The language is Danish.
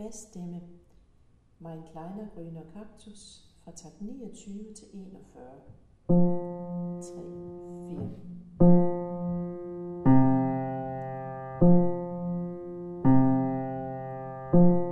Bassstemme Mein kleiner grüner Kaktus fra takt 29 til 41. 3, 4.